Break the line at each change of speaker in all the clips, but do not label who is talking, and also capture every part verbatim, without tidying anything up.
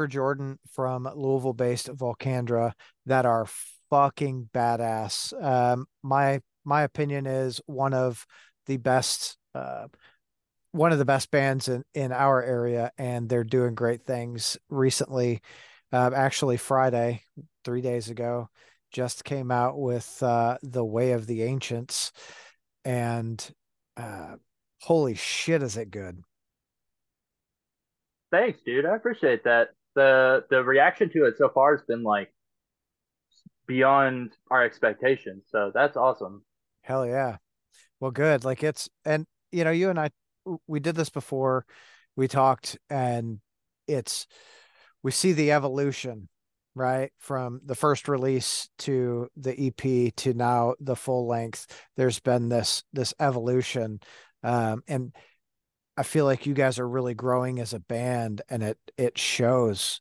Trevor Jordan from Louisville-based Volcandra that are fucking badass. Um, my my opinion is one of the best uh, one of the best bands in in our area, and they're doing great things recently. Uh, actually, Friday, three days ago, just came out with uh, The Way of the Ancients, and uh, holy shit, is it good?
Thanks, dude. I appreciate that. The the reaction to it so far has been like beyond our expectations. So that's awesome.
Hell yeah. Well, good. Like it's, and you know, you and I, we did this before. We talked, and it's, we see the evolution, right? From the first release to the E P to now the full length. There's been this this evolution. Um, and I feel like you guys are really growing as a band, and it it shows.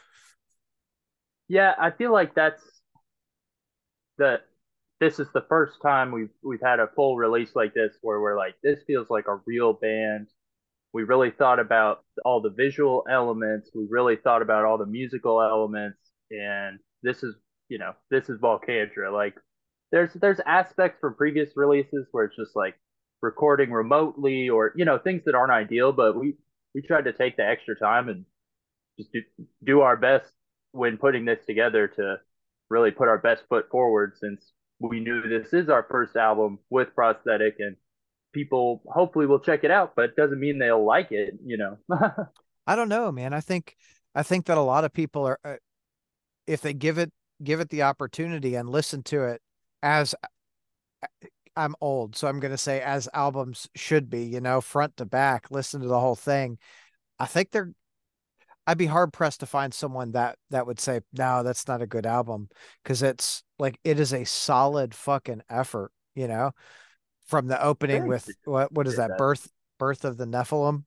Yeah, I feel like that's the this is the first time we've we've had a full release like this where we're like, this feels like a real band. We really thought about all the visual elements. We really thought about all the musical elements, and this is, you know, this is Volcandra. Like, there's there's aspects from previous releases where it's just like recording remotely or you know things that aren't ideal, but we we tried to take the extra time and just do, do our best when putting this together to really put our best foot forward since we knew this is our first album with prosthetic and people hopefully will check it out, but it doesn't mean they'll like it, you know.
I don't know, man. I think I think that a lot of people are, uh, if they give it give it the opportunity and listen to it as I'm old, so I'm going to say as albums should be, you know, front to back, listen to the whole thing. I think they're I'd be hard pressed to find someone that that would say, "No, that's not a good album," because it's like it is a solid fucking effort, you know, from the opening
Thanks,
with what what is
appreciate
that?
that.
Birth Birth of the Nephilim.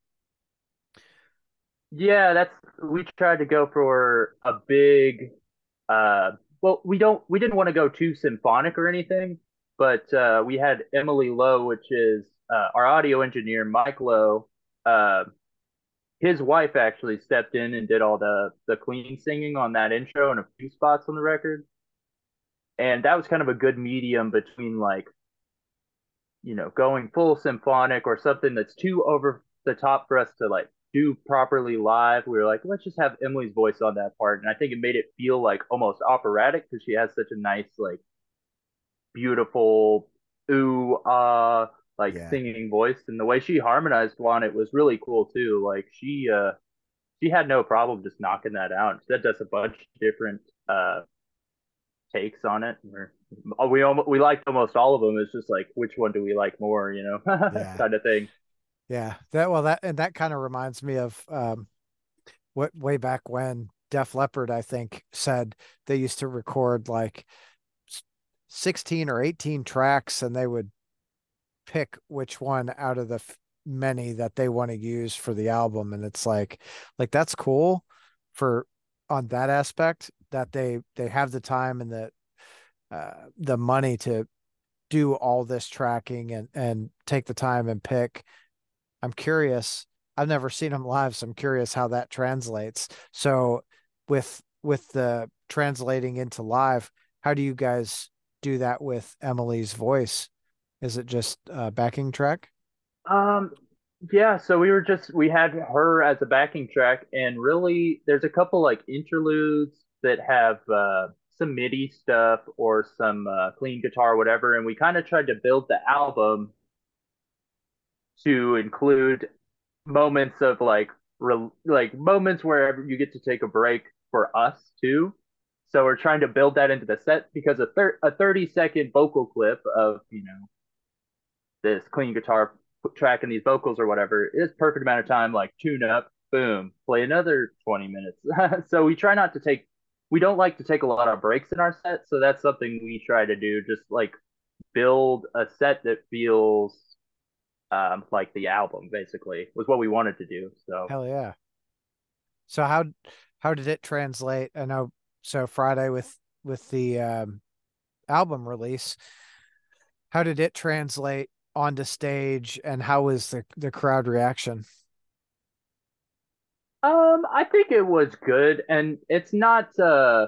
Yeah, that's we tried to go for a big uh well, we don't we didn't want to go too symphonic or anything, but uh we had Emily Lowe, which is uh, our audio engineer, Mike Lowe. Uh his wife actually stepped in and did all the the clean singing on that intro and a few spots on the record. And that was kind of a good medium between like, you know, going full symphonic or something that's too over the top for us to like do properly live. We were like, let's just have Emily's voice on that part. And I think it made it feel like almost operatic because she has such a nice, like, beautiful, ooh, ah, uh, like
Yeah.
singing voice. And the way she harmonized on it was really cool too. Like, she, uh, she had no problem just knocking that out. That does a bunch of different uh takes on it. We're, we almost, we liked almost all of them. It's just like which one do we like more, you know,
Yeah.
kind of thing.
Yeah. That well that and that kind of reminds me of um what way back when Def Leppard, I think, said they used to record like sixteen or eighteen tracks, and they would pick which one out of the f- many that they want to use for the album. And it's like like that's cool for on that aspect that they they have the time and the uh the money to do all this tracking and and take the time and pick. I'm curious. I've never seen them live, so I'm curious how that translates. So with with the translating into live, how do you guys do that with Emily's voice? Is it just a backing track?
Um, yeah, so we were just we had her as a backing track, and really, there's a couple like interludes that have uh, some MIDI stuff or some uh, clean guitar, or whatever, and we kind of tried to build the album to include moments of like re- like moments where you get to take a break for us too. So we're trying to build that into the set because a, thir- a thirty second vocal clip of you know this clean guitar track and these vocals or whatever is perfect amount of time. Like tune up, boom, play another twenty minutes. So we try not to take. We don't like to take a lot of breaks in our set, so that's something we try to do. Just like build a set that feels um, like the album, basically, was what we wanted to do. So
Hell yeah. So how how did it translate? I know so Friday with with the um album release, how did it translate onto stage, and how was the the crowd reaction?
Um, I think it was good, and it's not. Uh,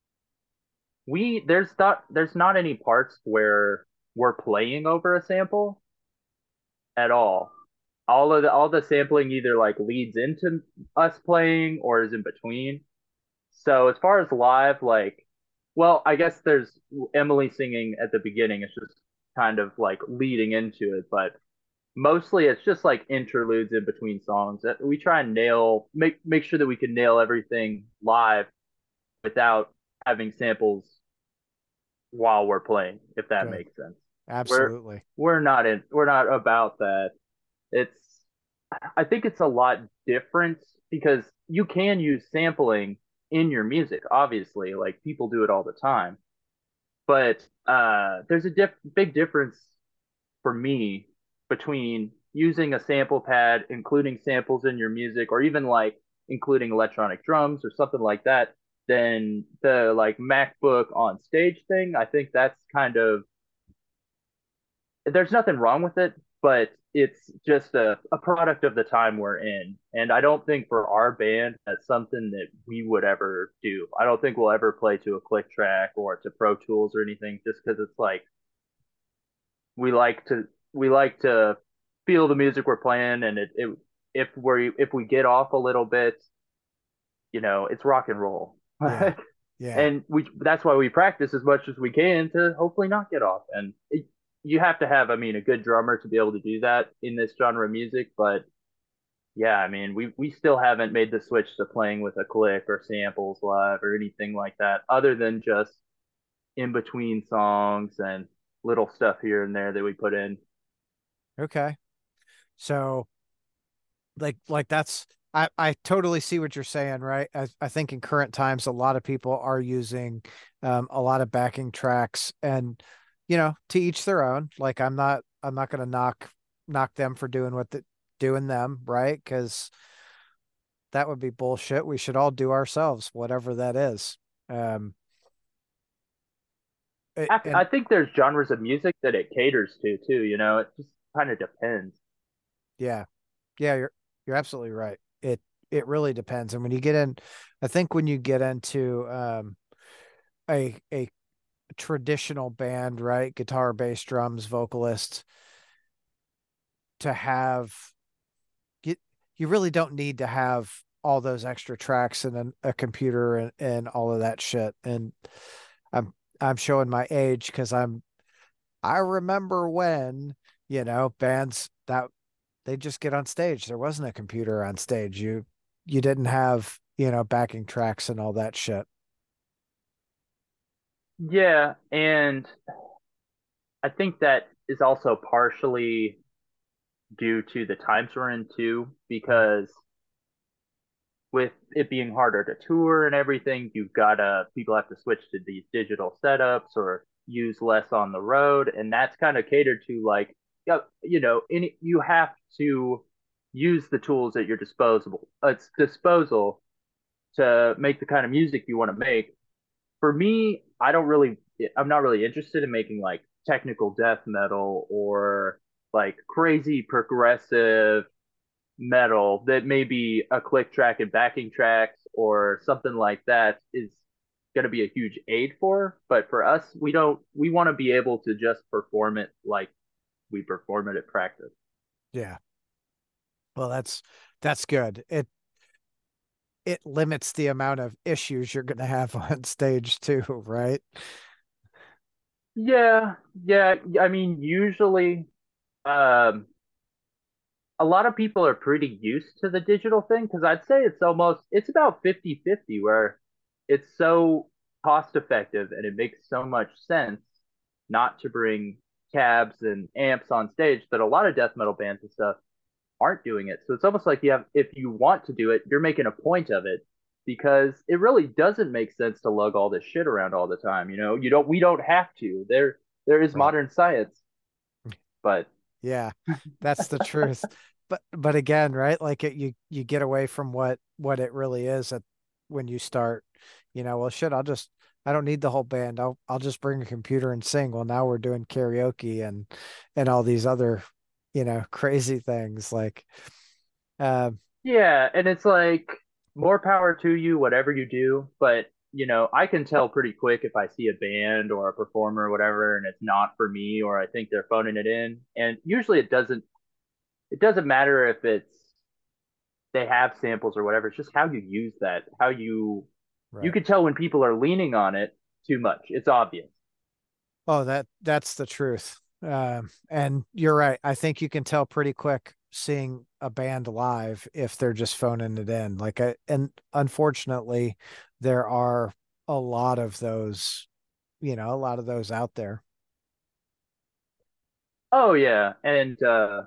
we there's not there's not any parts where we're playing over a sample at all. All of the all the sampling either like leads into us playing or is in between. So as far as live, like, well, I guess there's Emily singing at the beginning. It's just kind of like leading into it, but mostly it's just like interludes in between songs that we try and nail, make make sure that we can nail everything live without having samples while we're playing, if that
Good.
makes sense. We're
Absolutely.
we're not in we're not about that. It's I think it's a lot different because you can use sampling in your music, obviously, like people do it all the time. But uh, there's a diff big difference for me between using a sample pad, including samples in your music, or even like including electronic drums or something like that, than the like MacBook on stage thing. I think that's kind of there's nothing wrong with it, but it's just a, a product of the time we're in. And I don't think for our band that's something that we would ever do. I don't think we'll ever play to a click track or to Pro Tools or anything just because it's like we like to we like to feel the music we're playing and it, it if we if we get off a little bit, you know, it's rock and roll.
Yeah. Yeah.
And we that's why we practice as much as we can to hopefully not get off. And it, you have to have, I mean, a good drummer to be able to do that in this genre of music. But yeah, I mean, we we still haven't made the switch to playing with a click or samples live or anything like that, other than just in between songs and little stuff here and there that we put in.
Okay. So like like that's I I totally see what you're saying, right? I I think in current times a lot of people are using um a lot of backing tracks and you know, to each their own. Like I'm not I'm not going to knock knock them for doing what the doing them, right? Because that would be bullshit. We should all do ourselves, whatever that is. Um it,
I,
and
I think there's genres of music that it caters to too. You know, it just kind of depends.
yeah. Yeah, you're you're absolutely right. It it really depends. And when you get in, I think when you get into um a a traditional band, right? Guitar, bass, drums, vocalist, to have you, you really don't need to have all those extra tracks and a, a computer and, and all of that shit. And I'm I'm showing my age because I'm I remember when, you know, bands that they just get on stage. There wasn't a computer on stage. You you didn't have, you know, backing tracks and all that shit.
Yeah, and I think that is also partially due to the times we're in too,
Right.
because with it being harder to tour and everything, you've gotta people have to switch to these digital setups or use less on the road, and that's kind of catered to like, yeah, you know, any you have to use the tools at your disposable it's disposal to make the kind of music you want to make. For me, I don't really, I'm not really interested in making like technical death metal or like crazy progressive metal that maybe a click track and backing tracks or something like that is going to be a huge aid for. But for us, we don't, we want to be able to just perform it like we perform it at practice.
Yeah. Well, that's that's good. It it limits the amount of issues you're going to have on stage too, right?
Yeah, yeah. I mean, usually, um, a lot of people are pretty used to the digital thing because I'd say it's almost it's about fifty fifty where it's so cost effective and it makes so much sense not to bring cabs and amps on stage that a lot of death metal bands and stuff aren't doing it. So it's almost like you have if you want to do it, you're making a point of it because it really doesn't make sense to lug all this shit around all the time, you know? You don't we don't have to. There there is
Right.
modern science, but
Yeah. That's the truth. But but again, right? Like it, you you get away from what what it really is at when you start, you know, well shit, I'll just I don't need the whole band. I'll I'll just bring a computer and sing. Well, now we're doing karaoke and and all these other, you know, crazy things like um
yeah, and it's like more power to you, whatever you do. But you know, I can tell pretty quick if I see a band or a performer or whatever, and it's not for me, or I think they're phoning it in. And usually, it doesn't. It doesn't matter if it's they have samples or whatever. It's just how you use that, how you you
Right.
can tell when people are leaning on it too much. It's obvious.
Oh, that that's the truth. Um, and you're right. I think you can tell pretty quick seeing a band live if they're just phoning it in. Like, I, and unfortunately, there are a lot of those, you know, a lot of those out there.
Oh yeah, and uh,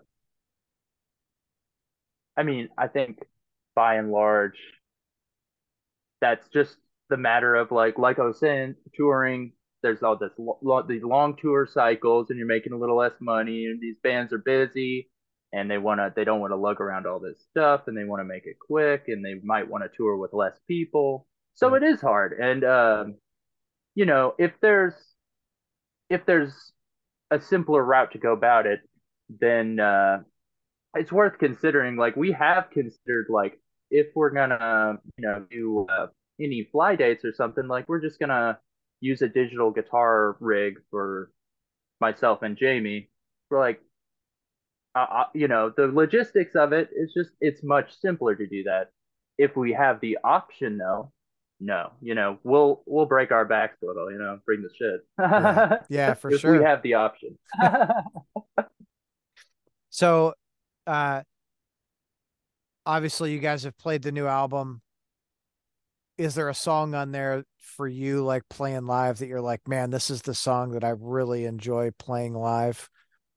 I mean, I think by and large, that's just the matter of like like I was saying, touring. There's all this lo- these long tour cycles, and you're making a little less money, and these bands are busy, and they wanna they don't want to lug around all this stuff, and they want to make it quick, and they might want to tour with less people. So
Yep.
it is hard, and um, you know, if there's if there's a simpler route to go about it, then uh, it's worth considering. Like we have considered, like if we're gonna, you know, do uh, any fly dates or something, like we're just gonna use a digital guitar rig for myself and Jamie. We're like, uh, uh, you know, the logistics of it is just it's much simpler to do that. If we have the option, though, no, you know, we'll we'll break our backs a little, you know, bring the
Yeah.
shit
Yeah, for
if we
sure.
have the option.
So, uh, obviously you guys have played the new album. Is there a song on there for you like playing live that you're like, man, this is the song that I really enjoy playing live?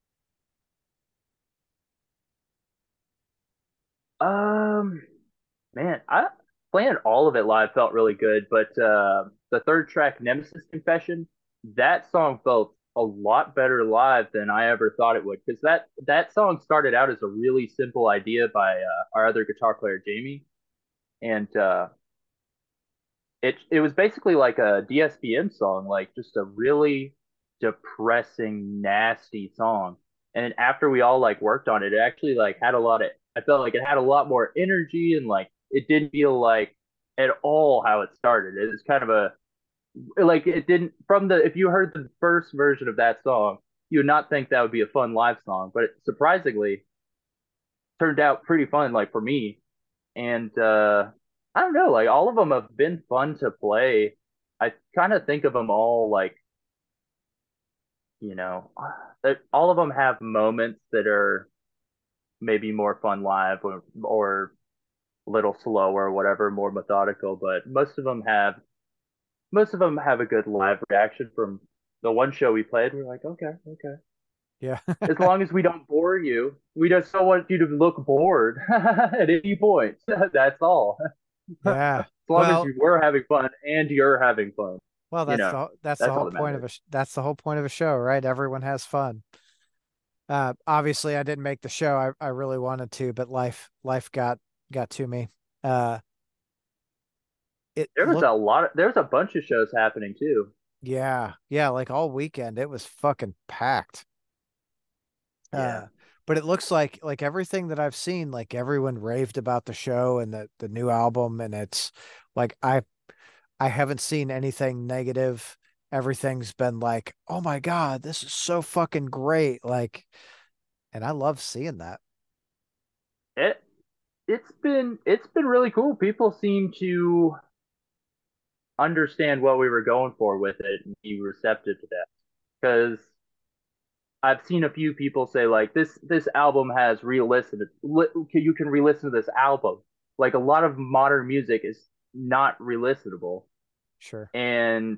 Um, Man, I playing all of it live felt really good, but uh, the third track, Nemesis Confession, that song felt a lot better live than I ever thought it would. Because that that song started out as a really simple idea by uh, our other guitar player, Jamie, and uh, it it was basically like a D S P M song, like just a really depressing, nasty song. And then after we all like worked on it, it actually like had a lot of I felt like it had a lot more energy and like it didn't feel like at all how it started. It was kind of a like it didn't from the if you heard the first version of that song, you would not think that would be a fun live song, but it surprisingly turned out pretty fun like for me. And uh, I don't know, like all of them have been fun to play. I kind of think of them all like, you know, that all of them have moments that are maybe more fun live or or a little slower or whatever, more methodical. But most of them have most of them have a good live reaction from the one show we played. We're like, okay, okay.
Yeah.
As long as we don't bore you, we just don't want you to look bored at any point. That's all. As
Yeah.
long as
Well,
you were having fun and you're having fun,
well,
you
that's
know,
the that's the
that's all
whole
that
point of
matters.
a sh- that's the whole point of a show, right? Everyone has fun. Uh, obviously, I didn't make the show. I, I really wanted to, but life life got got to me. Uh, it
There was
looked,
a lot of, there's a bunch of shows happening too.
yeah, yeah, like all weekend, it was fucking packed.
Yeah.
Uh, but it looks like like everything that I've seen, like everyone raved about the show and the the new album, and it's like I I haven't seen anything negative. Everything's been like, oh my God, this is so fucking great. Like, and I love seeing that.
It it's been it's been really cool. People seem to understand what we were going for with it and be receptive to that. Because I've seen a few people say like this this album has re-listened. Li- You can re-listen to this album. Like a lot of modern music is not re-listenable,
Sure.
and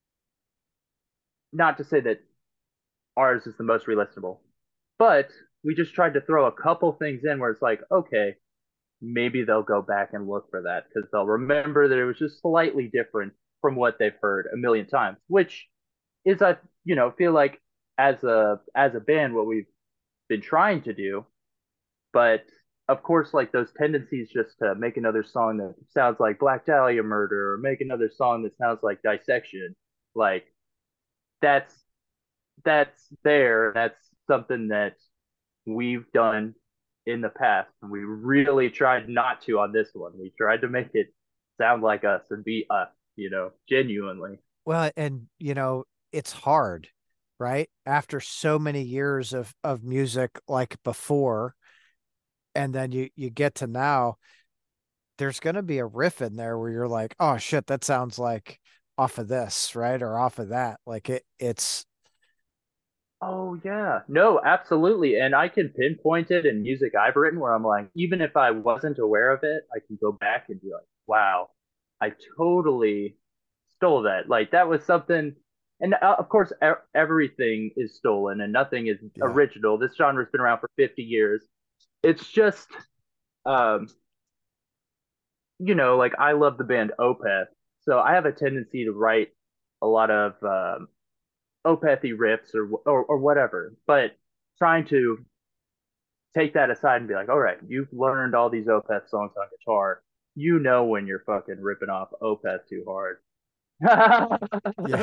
not to say that ours is the most re-listenable, but we just tried to throw a couple things in where it's like, okay, maybe they'll go back and look for that because they'll remember that it was just slightly different from what they've heard a million times, which is I you know feel like as a as a band what we've been trying to do. But of course, like those tendencies just to make another song that sounds like Black Dahlia Murder or make another song that sounds like Dissection, like that's that's there. That's something that we've done in the past, and we really tried not to on this one. We tried to make it sound like us and be us, you know, genuinely.
Well, and you know, it's hard, right? After so many years of of music like before, and then you you get to now, there's going to be a riff in there where you're like, "Oh shit, that sounds like off of this, right? Or off of that." Like it it's
Oh yeah. No, absolutely. And I can pinpoint it in music I've written where I'm like, even if I wasn't aware of it, I can go back and be like, wow, I totally stole that. Like that was something, and uh, of course, e everything is stolen and nothing is
yeah.
original. This genre's been around for fifty years. It's just, um, you know, like I love the band Opeth. So I have a tendency to write a lot of um, Opethy riffs or, or or whatever, but trying to take that aside and be like, all right, you've learned all these Opeth songs on guitar. You know when you're fucking ripping off Opeth too hard.
Yeah.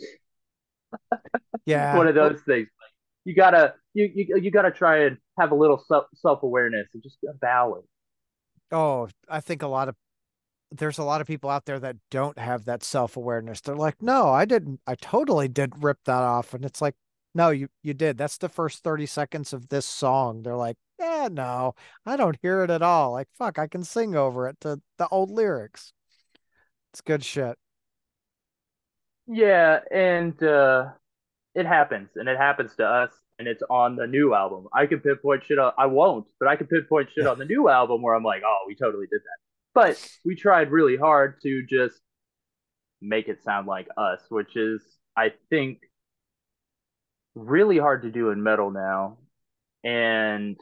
Yeah.
One of
Well,
those things. You gotta you you, you gotta try and have a little self awareness and just a ballad.
oh, I think a lot of there's a lot of people out there that don't have that self-awareness. They're like, "No, I didn't. I totally did rip that off." And it's like, "No, you you did. That's the first thirty seconds of this song." They're like, "Yeah, no, I don't hear it at all. Like, fuck, I can sing over it to the old lyrics. It's good shit."
Yeah, and uh, it happens, and it happens to us, and it's on the new album. I can pinpoint shit on, I won't, but I can pinpoint shit
Yeah.
on the new album where I'm like, oh, we totally did that. But we tried really hard to just make it sound like us, which is, I think, really hard to do in metal now. And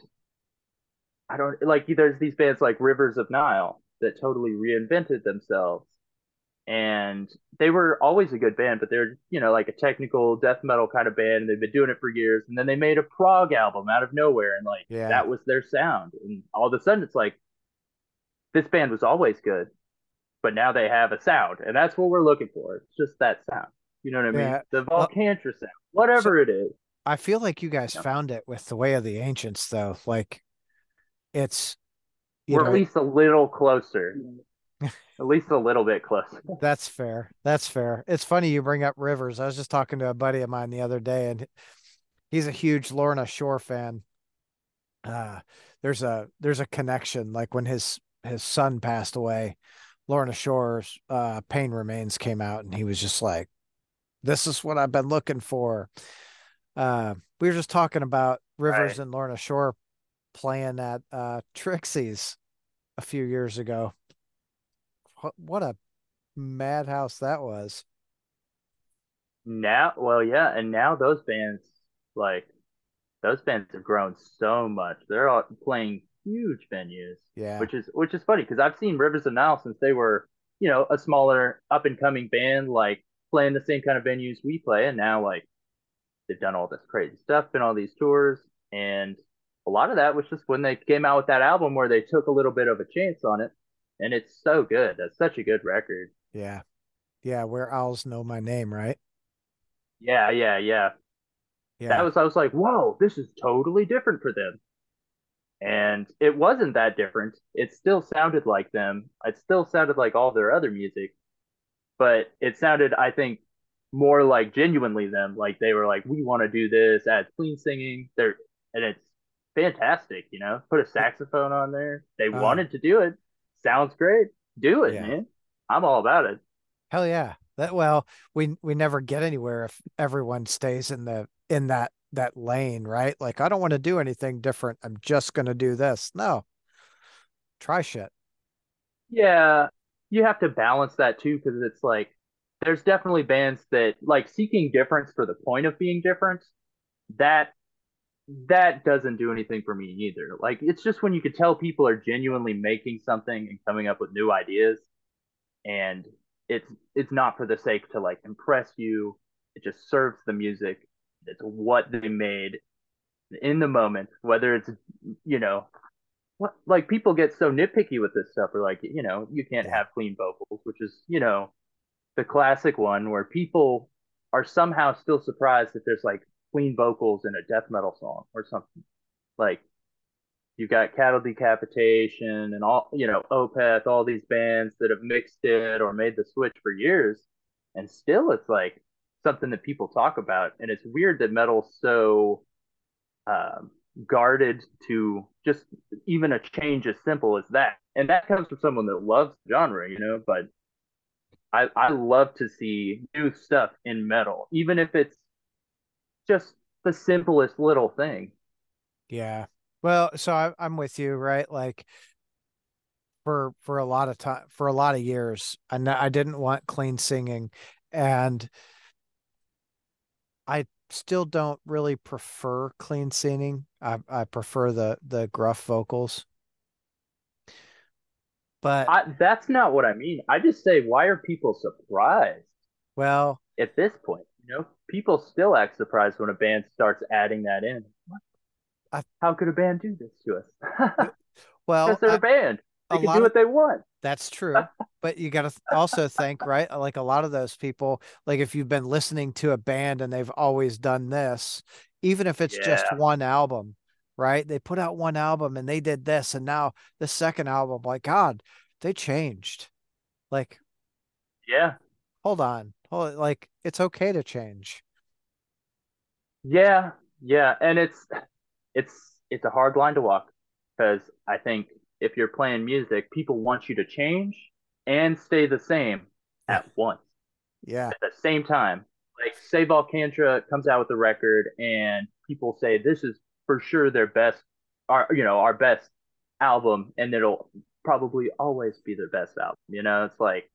I don't like, there's these bands like Rivers of Nile that totally reinvented themselves. And they were always a good band, but they're, you know, like a technical death metal kind of band. And they've been doing it for years. And then they made a prog album out of nowhere. And like,
Yeah.
that was their sound. And all of a sudden, it's like, this band was always good, but now they have a sound. And that's what we're looking for. It's just that sound. You know what I mean?
Yeah.
The
Well,
Volcantra sound,
so
whatever it is.
I feel like you guys
You know?
found it with the Way of the Ancients, though. Like it's, you
We're at
know,
least a little closer, at least a little bit closer.
that's fair. That's fair. It's funny you bring up Rivers. I was just talking to a buddy of mine the other day, and he's a huge Lorna Shore fan. Uh, there's a there's a connection. Like when his his son passed away, Lorna Shore's uh, Pain Remains came out, and he was just like, "This is what I've been looking for." Uh, we were just talking about Rivers
Right.
and Lorna Shore playing at uh, Trixie's a few years ago. What, what a madhouse that was.
Now, well, yeah, and now those bands, like, those bands have grown so much. They're all playing huge venues,
Yeah.
which is which is funny because I've seen Rivers of Nile since they were, you know, a smaller up and coming band, like playing the same kind of venues we play, and now like they've done all this crazy stuff and all these tours, and a lot of that was just when they came out with that album where they took a little bit of a chance on it, and it's so good. That's such a good record.
Yeah. Yeah. Where owls know my name, right?
Yeah, yeah, yeah. That
Yeah.
was I was like, whoa, this is totally different for them. And it wasn't that different. It still sounded like them. It still sounded like all their other music, but it sounded, I think, more like genuinely them. Like they were like, we want to do this, add clean singing. They're and it's fantastic, you know. Put a
Yeah.
saxophone on there. They
Uh,
wanted to do it. Sounds great. Do it,
yeah.
man. I'm all about it.
Hell yeah. That well, we we never get anywhere if everyone stays in the in that that lane, right? Like I don't want to do anything different. I'm just gonna do this. No, try shit.
Yeah, you have to balance that too, because it's like there's definitely bands that like seeking difference for the point of being different. That that doesn't do anything for me either. Like it's just when you could tell people are genuinely making something and coming up with new ideas, and it's it's not for the sake to like impress you. It just serves the music. It's what they made in the moment, whether it's, you know, what like people get so nitpicky with this stuff, or like, you know, you can't
Yeah.
have clean vocals, which is, you know, the classic one where people are somehow still surprised that there's like clean vocals in a death metal song or something. Like You've got Cattle Decapitation and all, you know, Opeth, all these bands that have mixed it or made the switch for years. And still, it's like something that people talk about. And it's weird that metal's so um, guarded to just even a change as simple as that. And that comes from someone that loves the genre, you know, but I, I love to see new stuff in metal, even if it's just the simplest little thing.
Yeah. Well, so I, I'm with you, right? Like for for a lot of time, for a lot of years, I know I didn't want clean singing, and I still don't really prefer clean singing. I I prefer the the gruff vocals. But
I, that's not what I mean. I just say, why are people surprised
well,
at this point? You know, people still act surprised when a band starts adding that in.
I
How could a band do this to us? Because
well,
they're
I,
a band.
a
They can
lot
do
of
what they want.
that's true. But you got to also think, right? Like a lot of those people, like if you've been listening to a band and they've always done this, even if it's just
Yeah.
one album, right? They put out one album and they did this, and now the second album, like God, they changed. Like,
Yeah.
hold on, hold like it's okay to change.
Yeah. Yeah. And it's it's it's a hard line to walk because I think if you're playing music, people want you to change and stay the same
Yeah,
at once.
yeah,
At the same time. Like, say Volcantra comes out with a record and people say this is for sure their best, our you know our best album, and it'll probably always be their best album. You know, it's like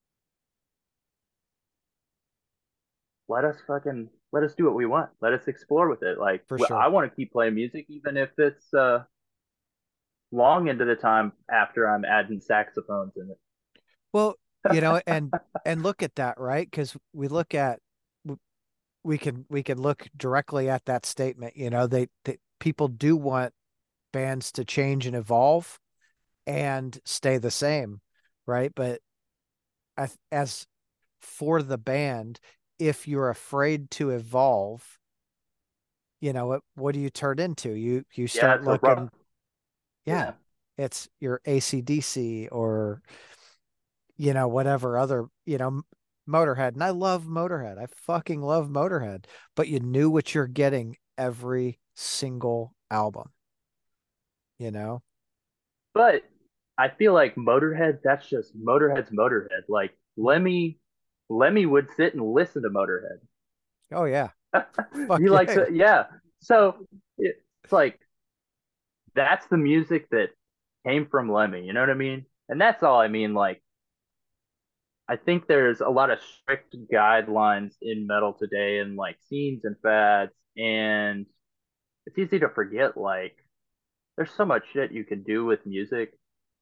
let us fucking let us do what we want. Let us explore with it. Like
for
I
sure.
want to keep playing music even if it's uh long into the time after I'm adding saxophones in
Well, you know,
it.
and and look at that, right? Because we look at we can we can look directly at that statement. You know, they, they people do want bands to change and evolve and stay the same, right? But as, as for the band, if you're afraid to evolve, you know what what do you turn into? You you
Yeah,
start
it's a rough.
looking, yeah,
Yeah.
it's your A C D C or you know whatever other, you know, Motorhead. And I love Motorhead. I fucking love Motorhead, but you knew what you're getting every single album, you know?
But I feel like Motorhead, that's just Motorhead's Motorhead. Like Lemmy, Lemmy would sit and listen to Motorhead.
Oh yeah. Fuck
He likes
yeah.
it, yeah. So it's like that's the music that came from Lemmy. You know what I mean? And that's all I mean. Like I think there's a lot of strict guidelines in metal today, and like scenes and fads, and it's easy to forget. Like there's so much shit you can do with music,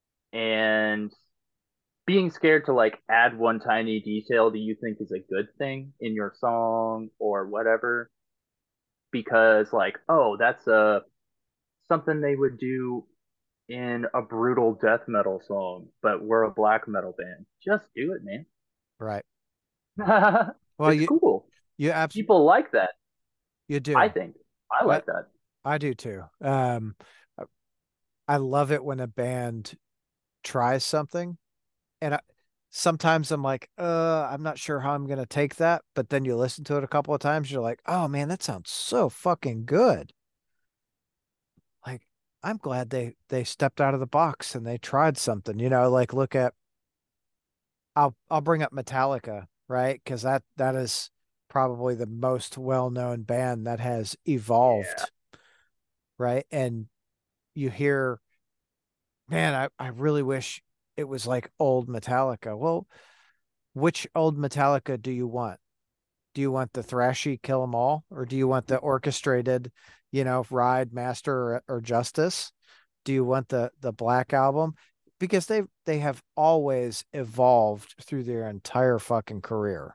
and being scared to like add one tiny detail that you think is a good thing in your song or whatever because like oh that's a something they would do in a brutal death metal song but we're a black metal band, just do it, man.
Right. Well,
It's
you
cool.
you abs
People like that.
you
I
do.
think I
I
like that.
I do too. Um, I love it when a band tries something, and I, sometimes I'm like, uh, I'm not sure how I'm gonna take that, but then you listen to it a couple of times, you're like, oh man, that sounds so fucking good. Like, I'm glad they they stepped out of the box and they tried something, you know, like look at I'll I'll bring up Metallica, right? Because that that is probably the most well-known band that has
Yeah.
evolved, right? And you hear, man, I, I really wish it was like old Metallica. Well, which old Metallica do you want? Do you want the thrashy Kill 'Em All, or do you want the orchestrated, you know, Ride, Master, or, or Justice? Do you want the the Black Album? Because they they have always evolved through their entire fucking career.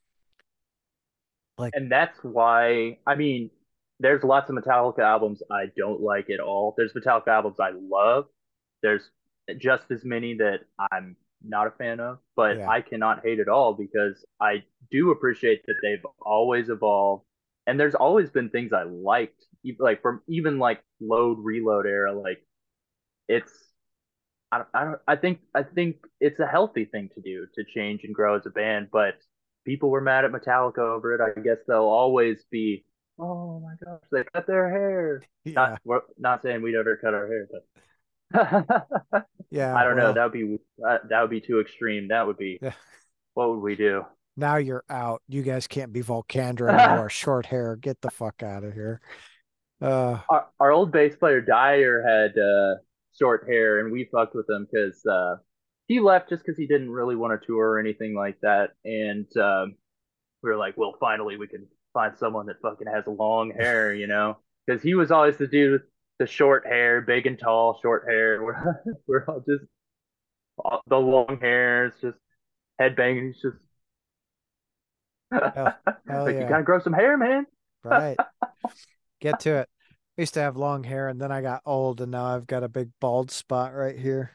Like,
And that's why, I mean, there's lots of Metallica albums I don't like at all. There's Metallica albums I love. There's just as many that I'm not a fan of, but
yeah,
I cannot hate it all because I do appreciate that they've always evolved. And there's always been things I liked, like from even like load reload era, like it's I don't, I don't I think I think it's a healthy thing to do to change and grow as a band, but people were mad at Metallica over it. I guess they'll always be, oh my gosh, they cut their hair. Not
Yeah.
we're not saying we'd ever cut our hair, but
Yeah.
I don't know.
Well,
That would be uh, that would be too extreme. That would be
yeah.
what would we do?
Now you're out. You guys can't be Volcandra anymore. Short hair. Get the fuck out of here. Uh,
our, our old bass player Dyer had uh, short hair, and we fucked with him because uh, he left just because he didn't really want to tour or anything like that. And um, we were like, well, finally we can find someone that fucking has long hair, you know? Because he was always the dude with the short hair, big and tall, short hair. We're, we're all just all, the long hair. It's just headbanging. It's just
hell, hell
like you
yeah.
gotta grow some hair, man.
Right. Get to it. I used to have long hair and then I got old and now I've got a big bald spot right here.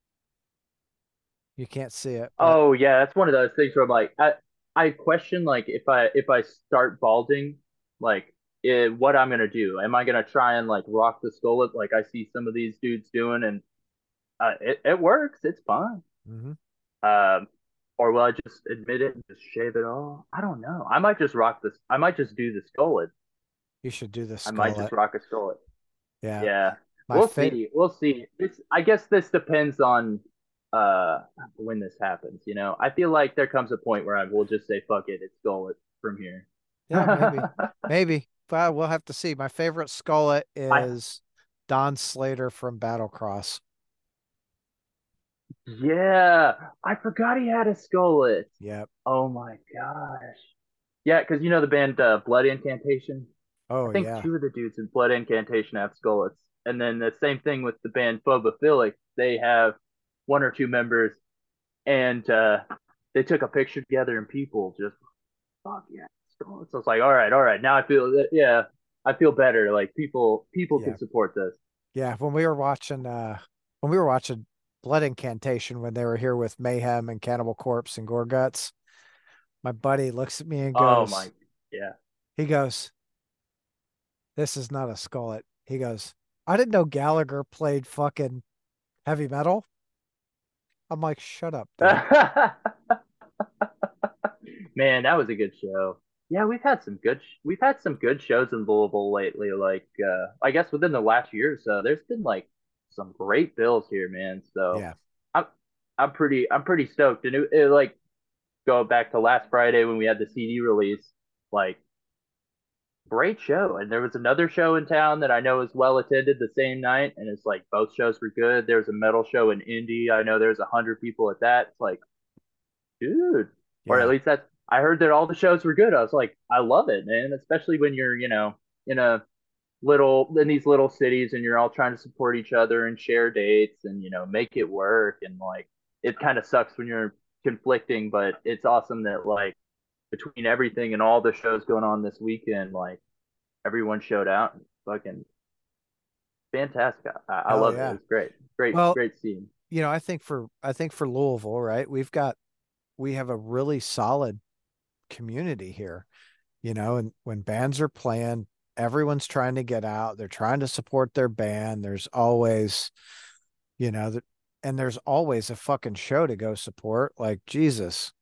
You can't see it, but
Oh yeah, that's one of those things where I'm like, I I question like if I if I start balding, like eh, what I'm gonna do. Am I gonna try and like rock the skullet like I see some of these dudes doing, and uh, it it works, it's fine.
mhm.
Um, or will I just admit it and just shave it all? I don't know. I might just rock this. I might just do the skullet.
You should do the
I might
skullet.
just rock a skullet.
Yeah.
Yeah,
My
we'll
fit.
see. We'll see. This, I guess this depends on uh when this happens. You know, I feel like there comes a point where I will just say fuck it, it's Gullet from here.
Yeah, maybe. Maybe. But we'll have to see. My favorite skullet
I
is Don Slater from Battlecross.
yeah, I forgot he had a skullet.
Yep.
Oh my gosh. Yeah, because you know the band uh, Blood Incantation. I
Oh
think
yeah.
two of the dudes in Blood Incantation have skullets, and then the same thing with the band Phobophilic. They have one or two members, and uh, they took a picture together, and people just fuck yeah, skullets. So it's like, all right, all right, now I feel that, yeah, I feel better. Like people, people
Yeah.
can support this.
Yeah. When we were watching uh when we were watching Blood Incantation when they were here with Mayhem and Cannibal Corpse and Gore Guts, my buddy looks at me and
Oh
goes,
my, yeah.
he goes, this is not a skullet. He goes, I didn't know Gallagher played fucking heavy metal. I'm like, shut up, dude.
Man, that was a good show. Yeah, we've had some good sh- we've had some good shows in Louisville lately. Like uh I guess within the last year or so, there's been like some great bills here, man. So
Yeah.
I'm I'm pretty I'm pretty stoked. And it, it like go back to last Friday when we had the C D release, like great show. And there was another show in town that I know was well attended the same night, and it's like both shows were good. There was a metal show in Indy. I know there's a hundred people at that. It's like dude. Or at
Yeah.
least that's I heard that all the shows were good. I was like, I love it, man. Especially when you're, you know, in a little in these little cities and you're all trying to support each other and share dates and, you know, make it work. And like it kind of sucks when you're conflicting, but it's awesome that like between everything and all the shows going on this weekend, like everyone showed out and fucking fantastic. I, I
Hell
loved it. It
yeah.
was great. Great,
Well,
great scene.
you know, I think for I think for Louisville, right? We've got we have a really solid community here, you know, and when bands are playing, everyone's trying to get out. They're trying to support their band. There's always, you know, that and there's always a fucking show to go support. Like Jesus.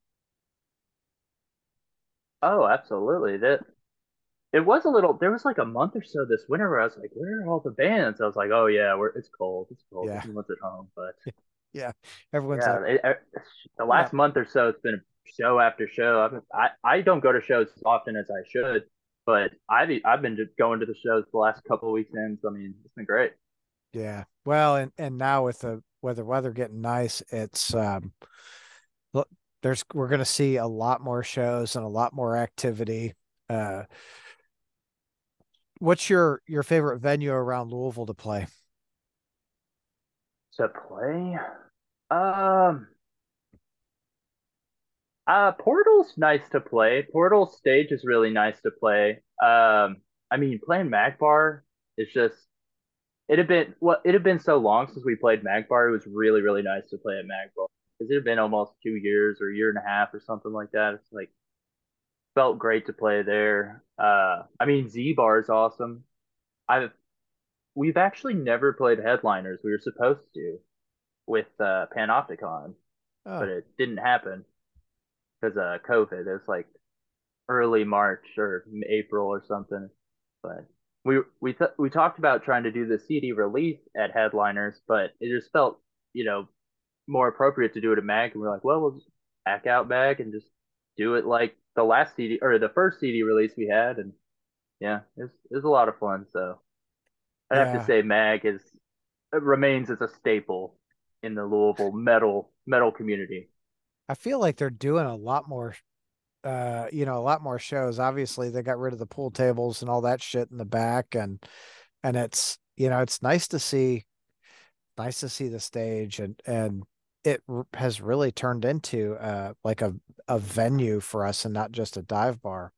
Oh, absolutely. That it was a little. There was like a month or so this winter where I was like, "Where are all the bands?" I was like, "Oh yeah, we're it's cold. It's cold.
Yeah.
Everyone's at home." But
Yeah. Everyone's like,
yeah, it, it, the
yeah.
last month or so, it's been show after show. I've, I I don't go to shows as often as I should, but I've I've been just going to the shows the last couple of weekends. I mean, it's been great.
Yeah. Well, and and now with the weather weather getting nice, it's um look, there's we're going to see a lot more shows and a lot more activity. Uh, what's your your favorite venue around Louisville to play?
To play, um, uh, Portal's nice to play. Portal's stage is really nice to play. Um, I mean, playing Magbar is just it had been well, it had been so long since we played Magbar. It was really, really nice to play at Magbar because it had been almost two years or a year and a half or something like that. It's like felt great to play there. Uh, I mean, Z Bar is awesome. I've we've actually never played headliners. We were supposed to with uh, Panopticon, but
Oh,
it didn't happen because uh, COVID. It was like early March or April or something. But we we th- we talked about trying to do the C D release at headliners, but it just felt you know more appropriate to do it at Mag. And we're like, well, we'll just back out Mag and just do it like the last C D or the first C D release we had, and yeah, it's it's a lot of fun. So I'd have to
yeah.
say Mag is it remains as a staple in the Louisville metal metal community.
I feel like they're doing a lot more uh, you know, a lot more shows. Obviously, they got rid of the pool tables and all that shit in the back, and and it's you know, it's nice to see nice to see the stage, and and it r- has really turned into uh like a a venue for us and not just a dive bar.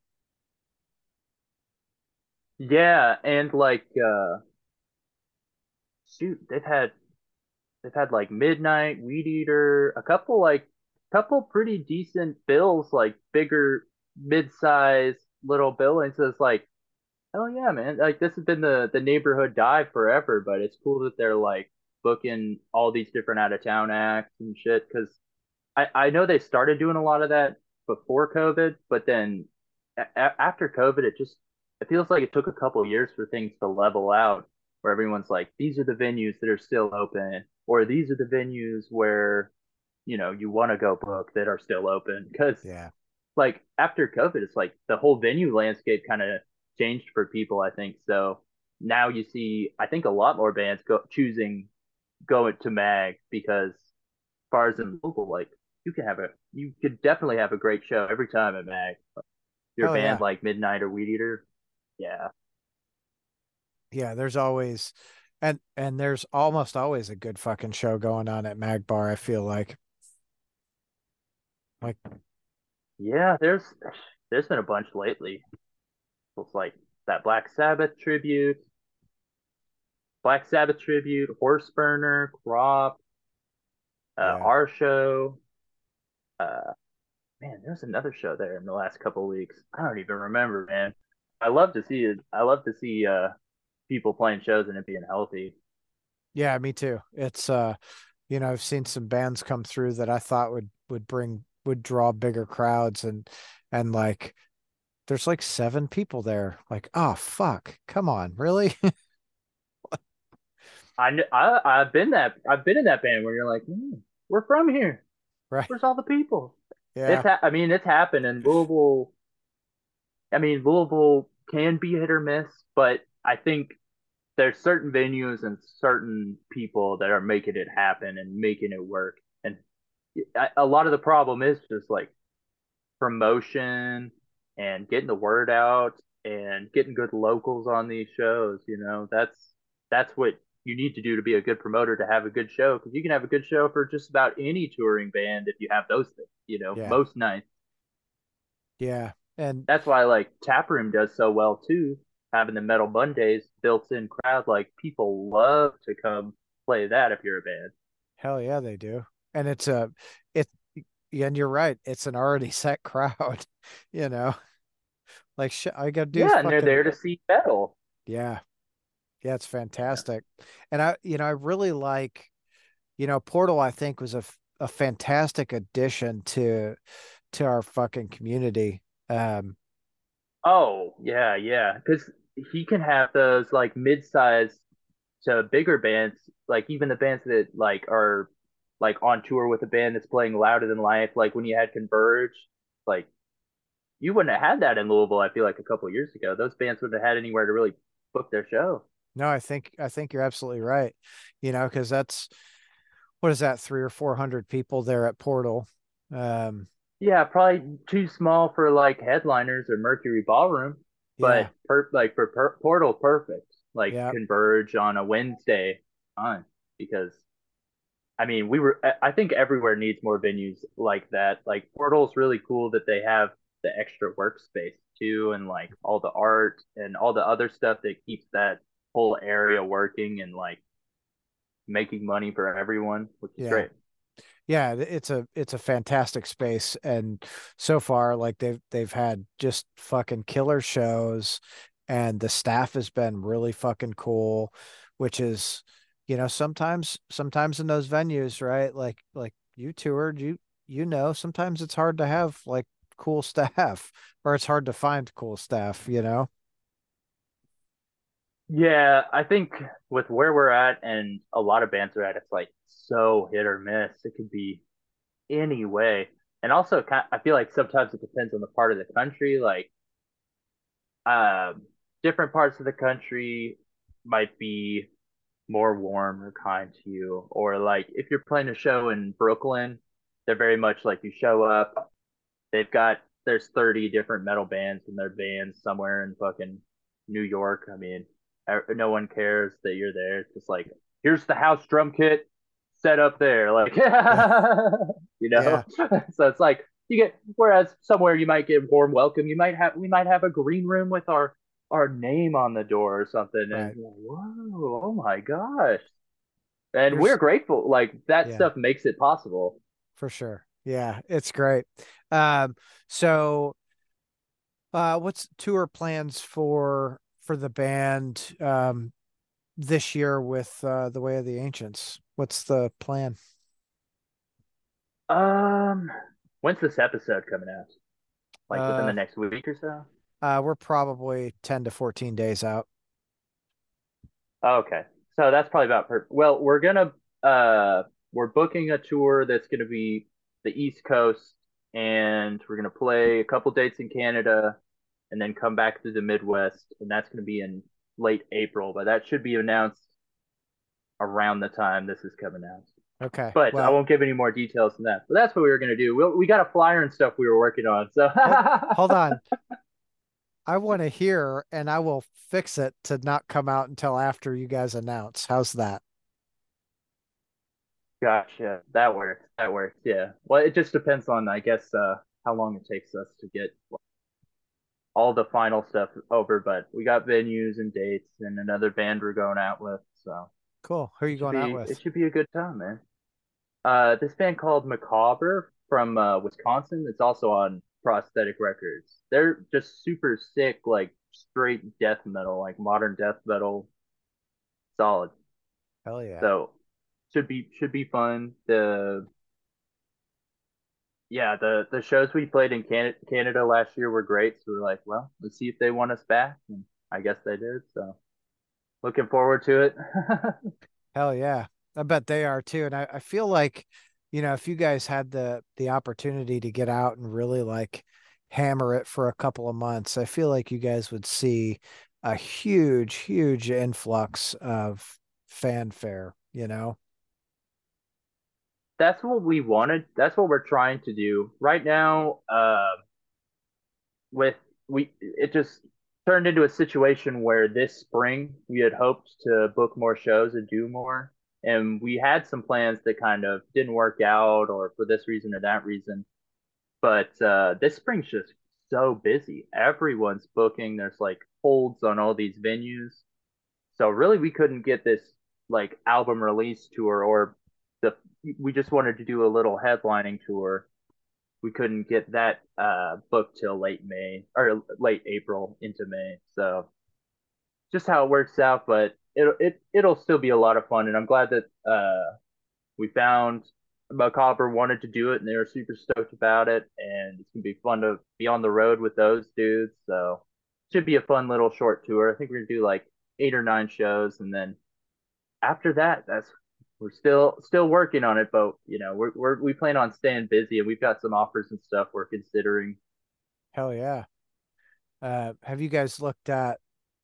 Yeah, and like uh shoot, they've had they've had like Midnight, Weed Eater, a couple like couple pretty decent bills, like bigger mid-size little billings. So it's like, oh yeah, man, like this has been the the neighborhood dive forever, but it's cool that they're like booking all these different out of town acts and shit. Because I I know they started doing a lot of that before COVID, but then a- after COVID, it just it feels like it took a couple years for things to level out, where everyone's like, these are the venues that are still open, or these are the venues where you know you want to go book that are still open. Because
Yeah.
like after COVID, it's like the whole venue landscape kind of changed for people. I think so. Now you see, I think a lot more bands go choosing going to Mag because as far as in local, like you can have a you could definitely have a great show every time at Mag. If you're a
Hell
band
yeah.
like Midnight or Weed Eater, yeah.
Yeah, there's always and and there's almost always a good fucking show going on at Mag Bar, I feel like. Like
Yeah, there's there's been a bunch lately. It's like that Black Sabbath tribute, Black Sabbath tribute, Horse Burner, Crop, uh,
yeah.
our show. Uh, man, there's another show there in the last couple of weeks. I don't even remember, man. I love to see it. I love to see uh people playing shows and it being healthy.
Yeah, me too. It's uh you know, I've seen some bands come through that I thought would would bring would draw bigger crowds, and and like there's like seven people there. Like, oh fuck. Come on, really?
I kn- I I've been that I've been in that band where you're like, hmm, we're from here.
Right.
Where's all the people? It's
Yeah.
ha- I mean it's happened in Louisville. I mean Louisville can be hit or miss, but I think there's certain venues and certain people that are making it happen and making it work. And I, a lot of the problem is just like promotion and getting the word out and getting good locals on these shows. You know, that's that's what you need to do to be a good promoter to have a good show because you can have a good show for just about any touring band if you have those things. You know,
Yeah.
most nights.
Yeah. And
That's why like Taproom does so well too. Having the Metal Mondays built-in crowd, like people love to come play that if you're a band.
hell yeah, they do. And it's a it yeah, and you're right. It's an already set crowd, you know. Like shit, all I gotta do is
Yeah, and they're
fucking
there to see metal.
yeah. Yeah, it's
Yeah.
fantastic. And I, you know, I really like, you know, Portal, I think was a, f- a fantastic addition to to our fucking community. Um,
Oh, yeah, yeah. Because he can have those like mid-sized to bigger bands, like even the bands that like are like on tour with a band that's playing louder than life. Like when you had Converge, like you wouldn't have had that in Louisville. I feel like a couple of years ago, those bands wouldn't have had anywhere to really book their show.
no, I think I think you're absolutely right. You know, because that's what is that, three or four hundred people there at Portal. Um,
Yeah, probably too small for like headliners or Mercury Ballroom,
yeah,
but per like for per Portal, perfect. Like
yeah,
Converge on a Wednesday, fine. Because I mean, we were. I I think everywhere needs more venues like that. Like Portal's really cool that they have the extra workspace too, and like all the art and all the other stuff that keeps that whole area working and like making money for everyone, which is
yeah.
great.
Yeah, it's a it's a fantastic space, and so far, like they've they've had just fucking killer shows, and the staff has been really fucking cool. which is, you know, sometimes sometimes in those venues, right? Like like you toured, you you know, sometimes it's hard to have like cool staff or it's hard to find cool staff, you know?
Yeah, I think with where we're at and a lot of bands are at, it's like so hit or miss. It could be any way. And also, ki- I feel like sometimes it depends on the part of the country. Like, um, different parts of the country might be more warm or kind to you. Or like, if you're playing a show in Brooklyn, they're very much like you show up, they've got there's thirty different metal bands in their bands somewhere in fucking New York. I mean, e- no one cares that you're there. It's just like, here's the house drum kit set up there, like
Yeah.
you
Yeah.
know. So it's like you get. Whereas somewhere you might get warm welcome. You might have we might have a green room with our our name on the door or something, and
Right.
you're like, whoa, oh my gosh. And we're
Here's
grateful. Like that
yeah,
stuff makes it possible.
for sure. Yeah, it's great. Um, so uh what's tour plans for for the band um this year with uh the Way of the Ancients? What's the plan?
Um, when's this episode coming out? Like within the
Uh
next week or so?
uh we're probably ten to fourteen days out.
Oh, okay. So that's probably about per well, we're gonna uh we're booking a tour that's gonna be the East Coast, and we're gonna play a couple dates in Canada and then come back to the Midwest, and that's gonna be in late April, but that should be announced around the time this is coming out.
Okay.
But I
Well,
won't give any more details than that. But that's what we were gonna do. We we got a flyer and stuff we were working on. So
hold hold on. I want to hear and I will fix it to not come out until after you guys announce. How's that?
gotcha. That works. That works. Yeah. Well, it just depends on, I guess, uh, how long it takes us to get all the final stuff over. But we got venues and dates and another band we're going out with, so
Cool. Who are
it
you
should
going out
be
with?
it should be a good time, man. Uh, this band called Macabre from uh, Wisconsin. It's also on Prosthetic Records. They're just super sick, like straight death metal, like modern death metal, solid.
Hell yeah.
So should be should be fun. The yeah, the the shows we played in Canada, Canada last year were great. So we're like, well, let's see if they want us back, and I guess they did. So looking forward to it.
Hell yeah. I bet they are too. And I, I feel like, you know, if you guys had the the opportunity to get out and really like hammer it for a couple of months, I feel like you guys would see a huge, huge influx of fanfare, you know?
That's what we wanted. That's what we're trying to do right now. Uh, with we, it just turned into a situation where this spring we had hoped to book more shows and do more, and we had some plans that kind of didn't work out, or for this reason or that reason. But uh, this spring's just so busy. Everyone's booking. There's like holds on all these venues. So really, we couldn't get this like album release tour, or the we just wanted to do a little headlining tour. We couldn't get that uh, booked till late May or late April into May. So just how it works out, but it it it'll still be a lot of fun, and I'm glad that uh, we found Macabre wanted to do it, and they were super stoked about it, and it's gonna be fun to be on the road with those dudes. So should be a fun little short tour. I think we're gonna do like eight or nine shows, and then after that, that's we're still still working on it, but you know we're, we're we plan on staying busy, and we've got some offers and stuff we're considering.
Hell yeah. Uh, have you guys looked at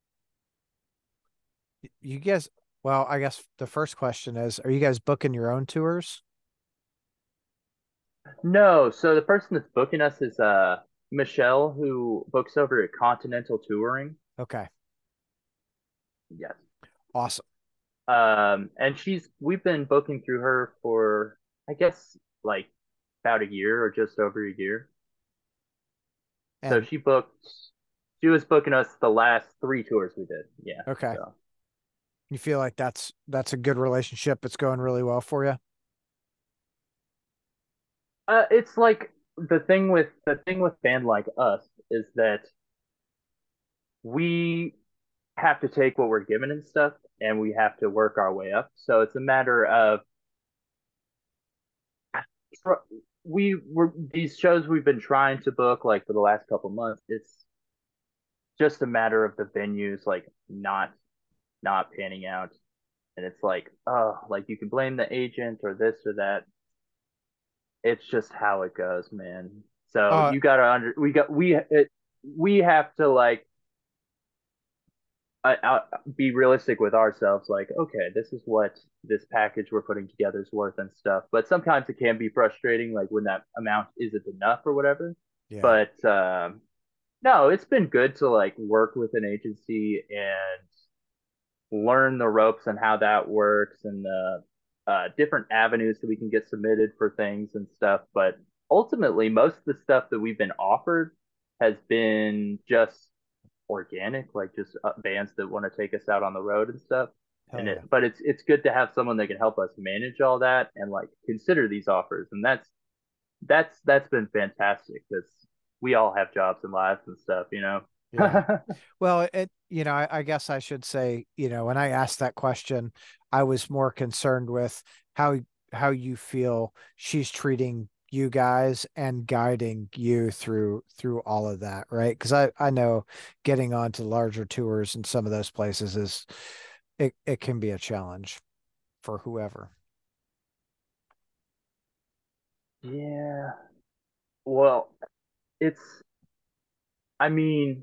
you guys? Well, I guess the first question is, are you guys booking your own tours?
No, so the person that's booking us is uh Michelle, who books over at Continental Touring.
Okay.
Yes.
Awesome.
Um, and she's we've been booking through her for I guess like about a year or just over a year. So
And
she booked she was booking us the last three tours we did. Yeah.
okay.
So
You feel like that's that's a good relationship. It's going really well for you.
uh it's like the thing with the thing with band like us is that we have to take what we're given and stuff, and we have to work our way up. So it's a matter of we were these shows we've been trying to book like for the last couple months. It's just a matter of the venues like not not panning out, and it's like, oh, like you can blame the agent or this or that. It's just how it goes, man. So
Uh,
you gotta under we got we it, we have to like uh, uh, be realistic with ourselves. Like, okay, this is what this package we're putting together is worth and stuff. But sometimes it can be frustrating, like when that amount isn't enough or whatever.
yeah.
But um, no, it's been good to like work with an agency and learn the ropes and how that works and the uh, different avenues that we can get submitted for things and stuff. But ultimately, most of the stuff that we've been offered has been just organic, like just uh, bands that want to take us out on the road and stuff.
Hell
And
yeah.
it, but it's it's good to have someone that can help us manage all that and like consider these offers. And that's that's that's been fantastic because we all have jobs and lives and stuff, you know.
Yeah. Well, it, you know, I, I guess I should say, you know, when I asked that question, I was more concerned with how how you feel she's treating you guys and guiding you through through all of that, right? Because I I know getting onto larger tours in some of those places is it it can be a challenge for whoever.
Yeah. Well, it's I mean,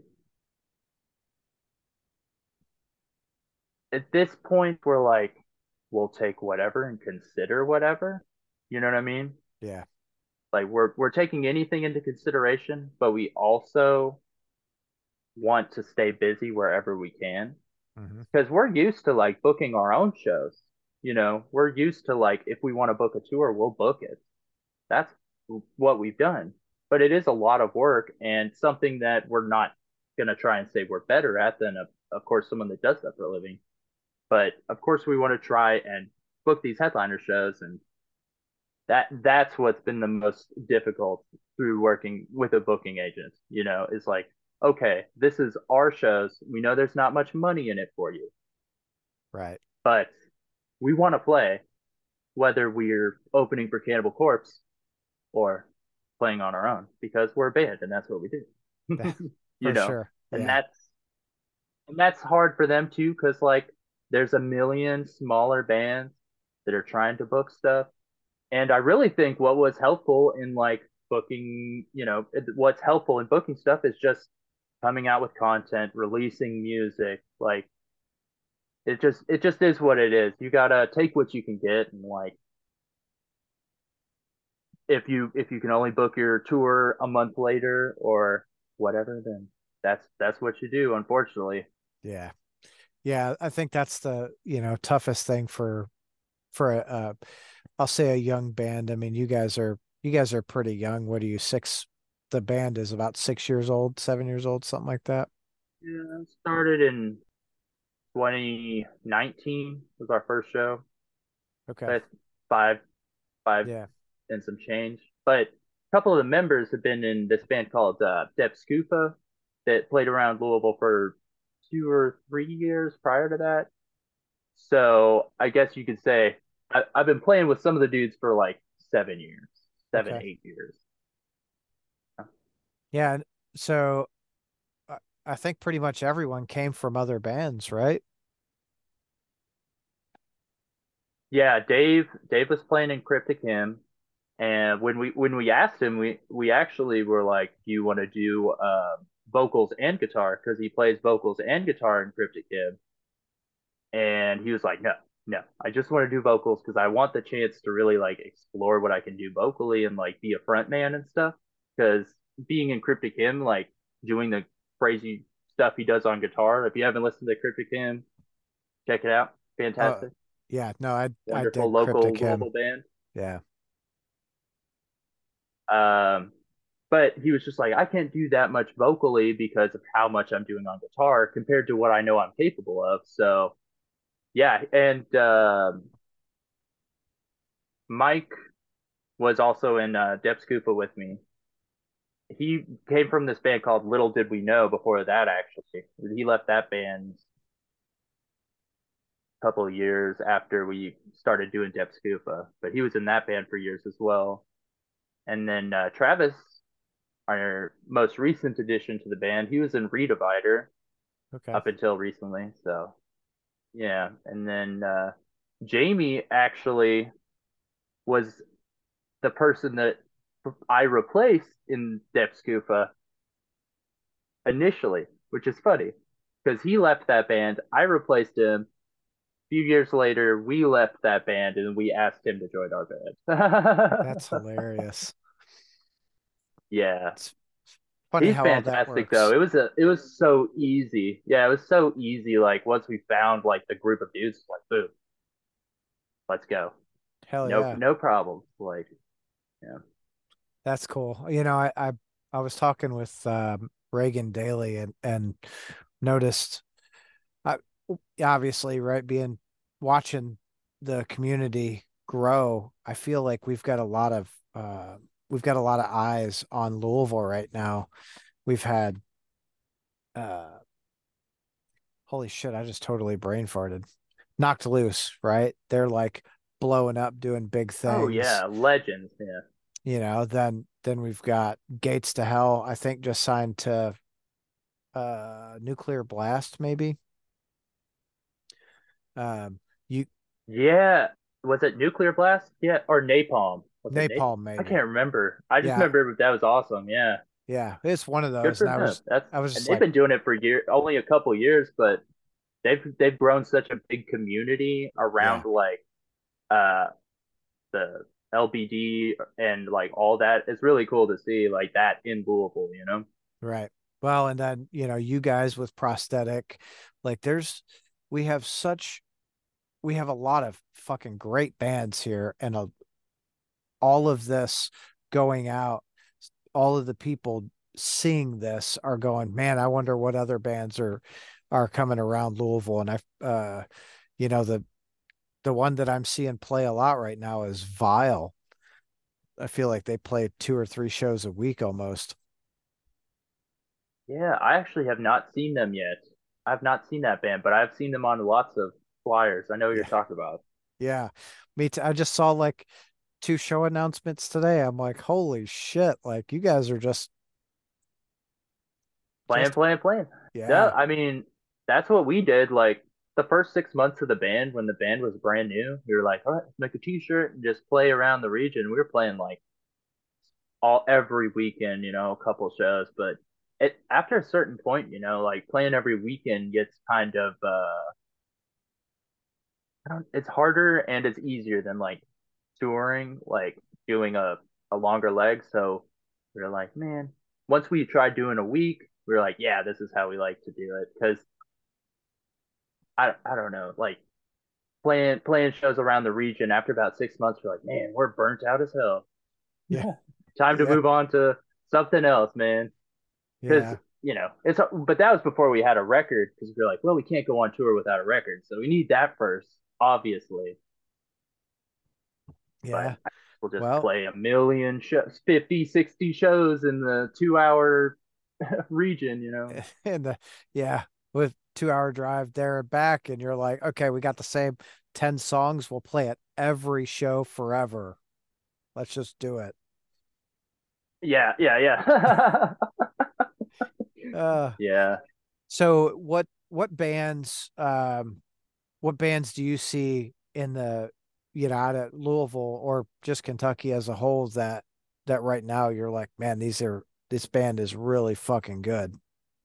at this point we're like we'll take whatever and consider whatever. You know what I mean?
Yeah.
Like we're we're taking anything into consideration, but we also want to stay busy wherever we can
Hmm.
because we're used to like booking our own shows. You know, we're used to like if we want to book a tour, we'll book it. That's what we've done. But it is a lot of work and something that we're not going to try and say we're better at than, a, of course, someone that does that for a living. But of course, we want to try and book these headliner shows, and that that's what's been the most difficult through working with a booking agent. You know, is like, okay, this is our shows. We know there's not much money in it for you,
Right.
but we want to play, whether we're opening for Cannibal Corpse or playing on our own because we're a band and that's what we do. You
For
know,
sure.
and
Yeah.
that's and that's hard for them too because like there's a million smaller bands that are trying to book stuff. And I really think what was helpful in like booking, you know, what's helpful in booking stuff is just coming out with content, releasing music. Like it just it just is what it is. You gotta take what you can get, and like if you if you can only book your tour a month later or whatever, then that's that's what you do, unfortunately.
Yeah. Yeah. I think that's the, you know, toughest thing for for a, uh, I'll say a young band. I mean, you guys are you guys are pretty young. What are you, six? The band is about six years old, seven years old, something like that.
Yeah, started in twenty nineteen was our first show.
Okay.
That's five five
Yeah.
and some change. But a couple of the members have been in this band called uh, Dep Scufa that played around Louisville for two or three years prior to that. So I guess you could say I, I've been playing with some of the dudes for like seven years, seven,
Okay.
eight years.
Yeah. and So I I think pretty much everyone came from other bands, right?
Yeah, Dave Dave was playing in Cryptic Hymn, and when we when we asked him, we we actually were like, "Do you want to do uh, vocals and guitar?" Because he plays vocals and guitar in Cryptic Hymn, and he was like, "No, no, I just want to do vocals because I want the chance to really like explore what I can do vocally and like be a front man and stuff." Because being in Cryptic Hymn, like doing the crazy stuff he does on guitar. If you haven't listened to Cryptic Hymn, check it out.
Oh,
Fantastic,
yeah. No, I I
wonderful
dig Cryptic
local
Hymn.
Louisville band.
Yeah.
Um, but he was just like, I can't do that much vocally because of how much I'm doing on guitar compared to what I know I'm capable of. So yeah, and um Mike was also in uh, Dep Scupa with me. He came from this band called Little Did We Know before that, actually. He left that band. couple of years after we started doing Dep Scufa, but he was in that band for years as well. And then uh, Travis, our most recent addition to the band, he was in Redivider
Okay.
up until recently. So yeah, and then uh, Jamie actually was the person that I replaced in Dep Scufa initially, which is funny because he left that band. I replaced him. A few years later, we left that band and we asked him to join our band.
That's hilarious.
Yeah,
It's funny
he's
how all that
fantastic though.
works.
It was a it was so easy. Yeah, it was so easy. Like once we found like the group of dudes, like boom, let's go.
Hell
No
yeah.
no problems. Like yeah.
That's cool. You know, I I, I was talking with um, Reagan Daly and and noticed I obviously, right, being watching the community grow, I feel like we've got a lot of uh we've got a lot of eyes on Louisville right now. We've had uh holy shit, I just totally brain farted. Knocked Loose, right? They're like blowing up, doing big
Oh
things.
yeah, legends. Yeah.
You know, then then we've got Gates to Hell, I think just signed to uh Nuclear Blast, maybe. Um you
Yeah. Was it Nuclear Blast? Yeah, or Napalm? Was it Napalm?
Napalm,
I
maybe.
can't remember. I just
Yeah,
remember that was awesome. Yeah.
yeah. It's one of
Good
those. And
for
I
them.
was
That's
I was
and
just
they've
like,
been doing it for years, only a couple years, but they've they've grown such a big community
yeah,
around like uh the L B D and like all that. It's really cool to see like that in Louisville, you know?
right. Well, and then, you know, you guys with prosthetic, like there's we have such we have a lot of fucking great bands here and a, all of this going out, all of the people seeing this are going, man, I wonder what other bands are are coming around Louisville. And I uh you know, the the one that I'm seeing play a lot right now is Vile. I feel like they play two or three shows a week almost.
Yeah, I actually have not seen them yet. I've not seen that band, but I've seen them on lots of flyers. I know what you're
Yeah.
talking about.
Yeah. Me too. I just saw like two show announcements today. I'm like, holy shit. Like you guys are just
Playing,
just
playing, playing. Yeah,
yeah.
I mean, that's what we did. Like the first six months of the band, when the band was brand new, we were like, all right, let's make a T-shirt and just play around the region. We were playing like all every weekend, you know, a couple shows. But it after a certain point, you know, like playing every weekend gets kind of uh, I don't, it's harder and it's easier than like touring, like doing a a longer leg. So we were like, man, once we tried doing a week, we were like, yeah, this is how we like to do it because I I don't know, like playing playing shows around the region after about six months, we're like, man, we're burnt out as hell.
Yeah.
Time to
Yeah.
move on to something else, man. Because
Yeah.
you know it's but that was before we had a record because we are like, well, we can't go on tour without a record, so we need that first, obviously. But
Yeah.
we'll just
Well,
play a million shows, fifty, sixty shows in the two hour region, you know.
and the yeah, with two hour drive there and back, and you're like, okay, we got the same ten songs. We'll play it every show forever. Let's just do it.
Yeah, yeah, yeah.
Uh
Yeah.
so what what bands um what bands do you see in the you know out at Louisville or just Kentucky as a whole that that right now you're like, man, these are this band is really fucking good.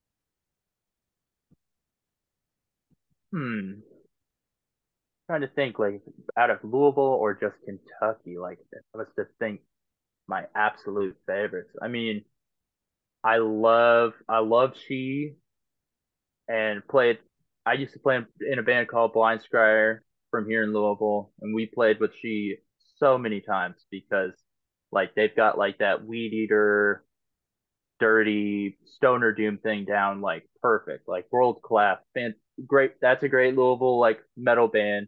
Hmm. Trying to think like out of Louisville or just Kentucky. Like if I was to think my absolute favorites. I mean, I love I love She and played. I used to play in, in a band called Blind Scryer from here in Louisville, and we played with She so many times because like they've got like that Weed Eater, dirty stoner doom thing down like perfect, like world class, fan, great. That's a great Louisville like metal band.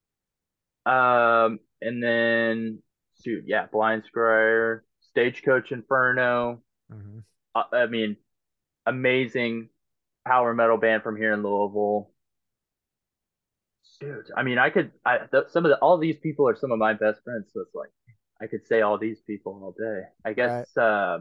Um, and then shoot, yeah, Blind Scryer, Stagecoach Inferno.
Mhm.
Uh, I mean, amazing power metal band from here in Louisville. Dude, I mean, I could. I th some of the all these people are some of my best friends, so it's like I could say all these people all day. I guess.
Right.
Uh,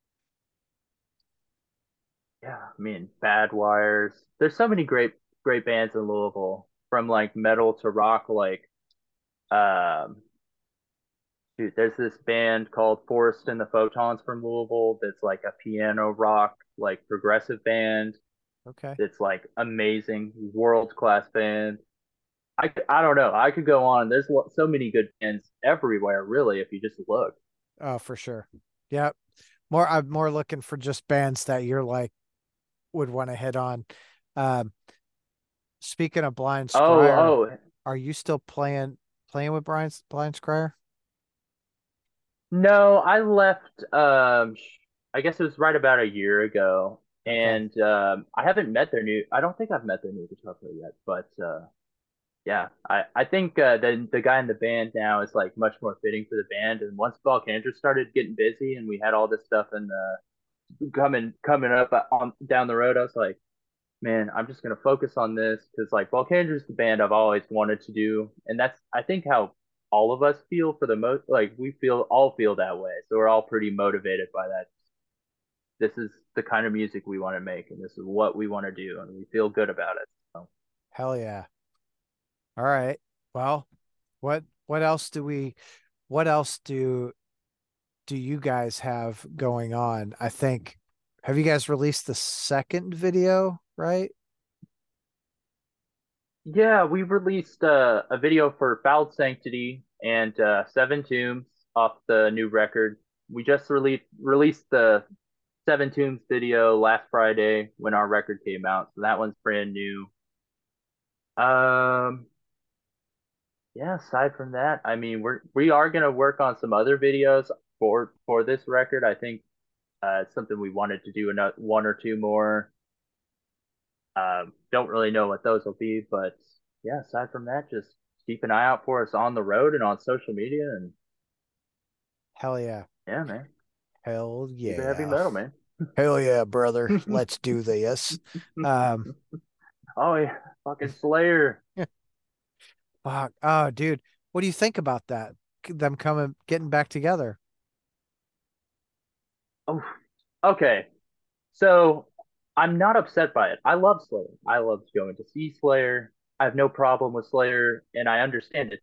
yeah, I mean, Bad Wires. There's so many great great bands in Louisville, from like metal to rock. Like, um, dude, there's this band called Forest and the Photons from Louisville that's like a piano rock, like progressive band.
Okay.
That's like amazing, world class band. I, I don't know. I could go on. There's so many good bands everywhere, really, if you just look.
Oh, for sure. Yeah. More I'm more looking for just bands that you're like would want to hit on. Um, speaking of Blind
Oh,
Scryer,
oh,
are you still playing playing with Brian Blind Scryer?
no, I left. Um, I guess it was right about a year ago,
Okay.
and um, I haven't met their new. I don't think I've met their new guitar player yet, but uh, yeah, I I think uh, the the guy in the band now is like much more fitting for the band. And once Volcandra started getting busy, and we had all this stuff and uh, coming coming up on down the road, I was like, man, I'm just gonna focus on this because like Volcandra's the band I've always wanted to do, and that's I think how all of us feel for the most. Like we feel all feel that way, so we're all pretty motivated by that. This is the kind of music we want to make, and this is what we want to do, and we feel good about it. So.
Hell yeah. All right. Well, what what else do we what else do do you guys have going on? I think have you guys released the second video, right?
Yeah, we released uh, a video for Fouled Sanctity and uh, Seven Tombs off the new record. We just released released the Seven Tombs video last Friday when our record came out, so that one's brand new. Um, yeah, aside from that, I mean, we're we are gonna work on some other videos for for this record. I think uh, it's something we wanted to do another one or two more. Um, don't really know what those will be, but yeah, aside from that, just keep an eye out for us on the road and on social media, and
Hell yeah.
yeah, man,
Hell
keep it heavy
yeah.
metal, man.
Hell yeah, brother. Let's do this. Um,
Oh yeah, fucking Slayer.
fuck. Oh, dude. What do you think about that? Them coming getting back together.
Oh, okay. So I'm not upset by it. I love Slayer. I love going to see Slayer. I have no problem with Slayer, and I understand it.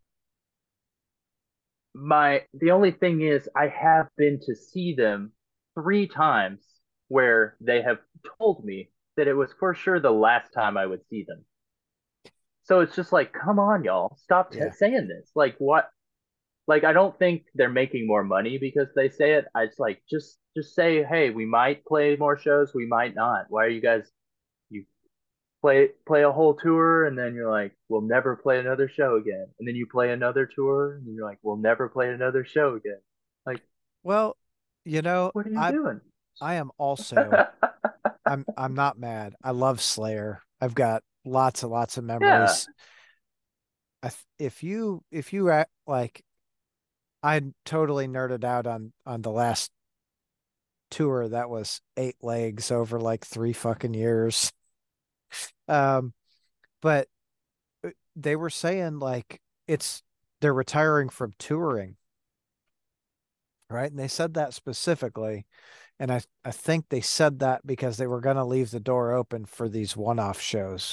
My the only thing is I have been to see them three times where they have told me that it was for sure the last time I would see them. So it's just like, come on, y'all, stop t
Yeah.
saying this. Like what? Like I don't think they're making more money because they say it. I just like just just say, hey, we might play more shows, we might not. Why are you guys you play play a whole tour and then you're like, we'll never play another show again. And then you play another tour and you're like, we'll never play another show again. Like,
Well, you know,
what are you
I
doing?
I am also I'm I'm not mad. I love Slayer. I've got lots and lots of
Yeah.
memories. I th- if you if you act like I totally nerded out on on the last tour that was eight legs over like three fucking years. Um, but uh, they were saying like it's they're retiring from touring, right? And they said that specifically. And I I think they said that because they were going to leave the door open for these one-off shows.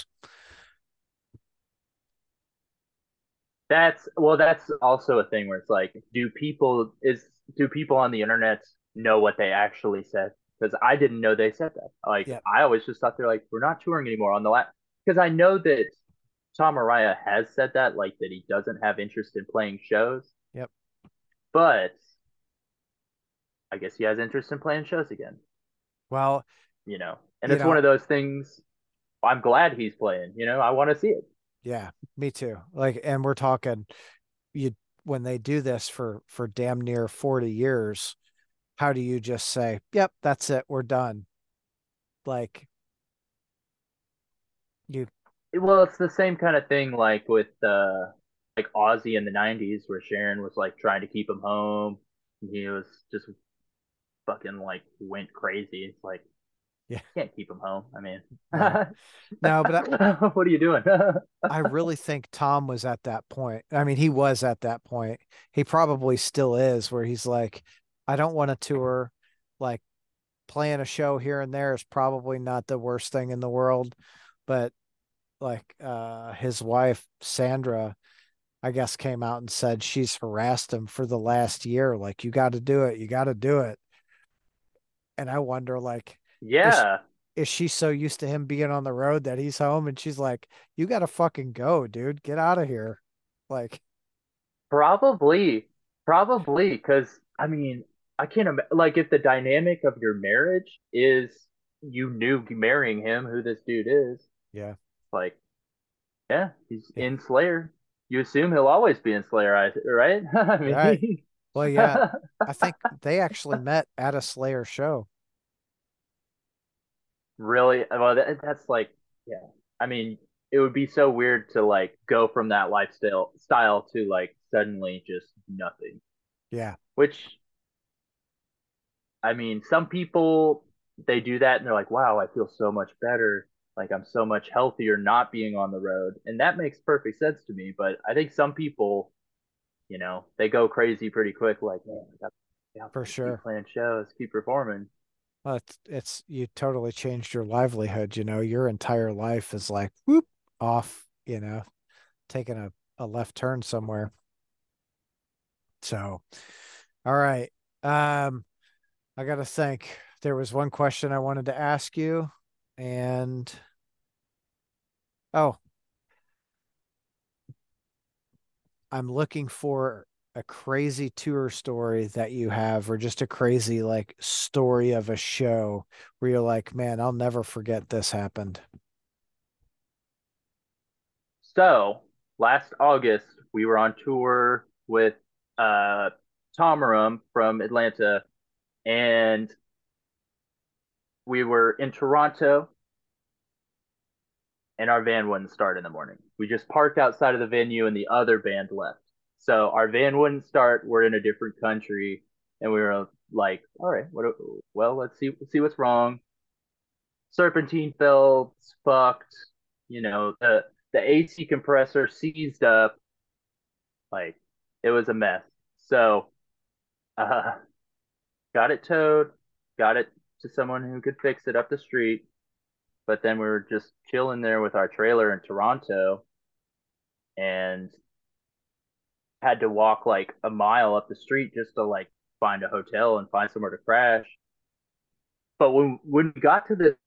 That's well, that's also a thing where it's like, do people is do people on the internet know what they actually said? Because I didn't know they said that. Like
Yep.
I always just thought they're like, we're not touring anymore on the last. Because I know that Tom Araya has said that, like that he doesn't have interest in playing shows,
Yep.
but I guess he has interest in playing shows again.
Well,
You know, and
you
it's one
know,
of those things. I'm glad he's playing. You know, I want to see it.
yeah, me too. Like, and we're talking you when they do this for for damn near forty years, how do you just say, "Yep, that's it, we're done." Like you
Well, it's the same kind of thing like with uh like Ozzy in the nineties where Sharon was like trying to keep him home. And he was just fucking like went crazy. It's like
Yeah.
Can't keep him home. I mean,
Right. No, but
what are you doing?
I really think Tom was at that point. I mean, he was at that point. He probably still is, where he's like, I don't want to tour. Like, playing a show here and there is probably not the worst thing in the world. But like uh his wife, Sandra, I guess came out and said she's harassed him for the last year. Like, you got to do it. You got to do it. And I wonder, like, is
Yeah,
is she so used to him being on the road that he's home and she's like, you got to fucking go, dude. Get out of here. Like,
probably, probably, because I mean, I can't imagine, like, if the dynamic of your marriage is you knew marrying him, who this dude is,
yeah.
like, yeah, he's
Yeah.
in Slayer. You assume he'll always be in Slayer, I- right? I
Right.
mean,
Well, yeah. I think they actually met at a Slayer show.
really, well, that, that's like, yeah. I mean, it would be so weird to like go from that lifestyle style to like suddenly just nothing.
Yeah,
Which, I mean, some people they do that and they're like, wow, I feel so much better. Like I'm so much healthier not being on the road. And that makes perfect sense to me. But I think some people, you know, they go crazy pretty quick, like, man, I got to
for
keep
sure.
playing shows, keep performing.
Well, it's, it's you totally changed your livelihood, you know, your entire life is like whoop off, you know, taking a, a left turn somewhere. So, all right. Um, I gotta think. There was one question I wanted to ask you, and oh, I'm looking for a crazy tour story that you have, or just a crazy like story of a show where you're like, man, I'll never forget this happened.
So last August, we were on tour with uh, Tomarum from Atlanta, and we were in Toronto, and our van wouldn't start in the morning. We just parked outside of the venue, and the other band left. So our van wouldn't start. We're in a different country, and we were like, "All right, what? Well, let's see see what's wrong." Serpentine belts fucked. You know, the the A C compressor seized up. Like it was a mess. So uh, got it towed, got it to someone who could fix it up the street. But then we were just chilling there with our trailer in Toronto and had to walk like a mile up the street just to like find a hotel and find somewhere to crash. But when when we got to the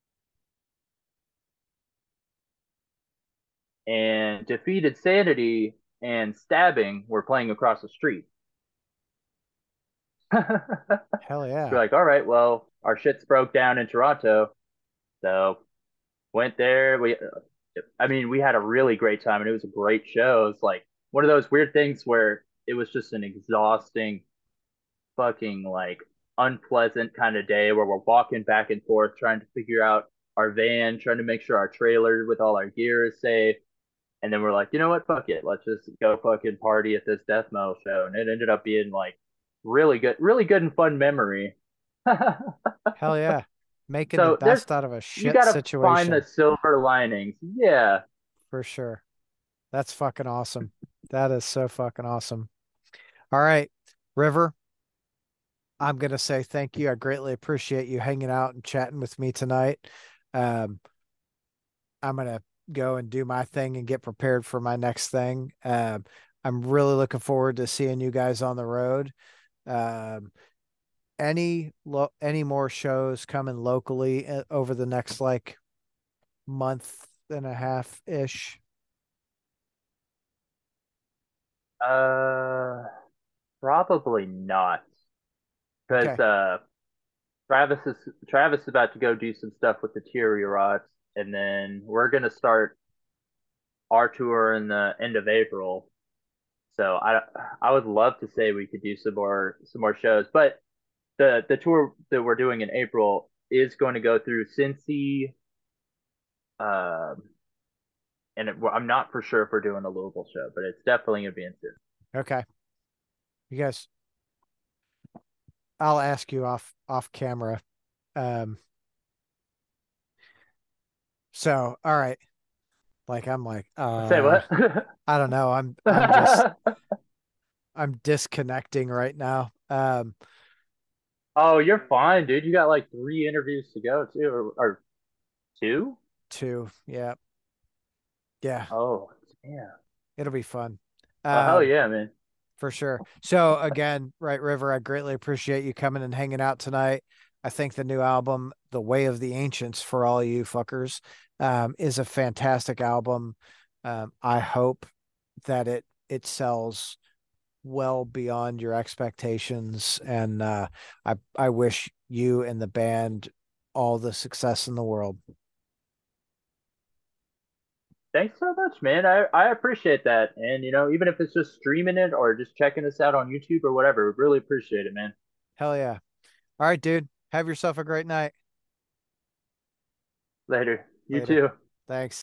and defeated sanity and stabbing were playing across the street. We're
Hell yeah.
like, all right, well, our shit's broke down in Toronto, so went there. We, I mean, we had a really great time, and it was a great show. It's like one of those weird things where it was just an exhausting, fucking like unpleasant kind of day where we're walking back and forth trying to figure out our van, trying to make sure our trailer with all our gear is safe. And then we're like, you know what? Fuck it. Let's just go fucking party at this death metal show. And it ended up being like really good, really good and fun memory.
Hell yeah. Making the
So there's
best out of a
you
shit
got to find the
situation
silver linings. Yeah.
for sure. That's fucking awesome. That is so fucking awesome. All right, River, I'm gonna say thank you. I greatly appreciate you hanging out and chatting with me tonight. Um, I'm gonna go and do my thing and get prepared for my next thing. Um, I'm really looking forward to seeing you guys on the road. Um, any lo any more shows coming locally uh, over the next like month and a half ish?
Uh, probably not, because
Okay.
uh, Travis is Travis is about to go do some stuff with the Teary Rods, and then we're gonna start our tour in the end of April. So I I would love to say we could do some more some more shows, but the the tour that we're doing in April is going to go through Cincy, um, and it, well, I'm not for sure if we're doing a Louisville show, but it's definitely gonna be in Cincy.
Okay. You guys, I'll ask you off off camera. Um, So, all right. Like I'm like,
Say
uh,
what?
I don't know. I'm I'm just I'm disconnecting right now. Um,
Oh, you're fine, dude. You got like three interviews to go too, or, or two?
two. Yeah. Yeah.
Oh, yeah.
It'll be fun.
Oh, hell
Um,
yeah, man.
for sure. So again, Right River, I greatly appreciate you coming and hanging out tonight. I think the new album, The Way of the Ancients, for all you fuckers, um, is a fantastic album. Um, I hope that it it sells well beyond your expectations, and uh, I I wish you and the band all the success in the world.
Thanks so much, man. I, I appreciate that. And, you know, even if it's just streaming it or just checking us out on YouTube or whatever, really appreciate it, man.
Hell yeah. All right, dude. Have yourself a great night.
Later. You
Later.
too.
Thanks.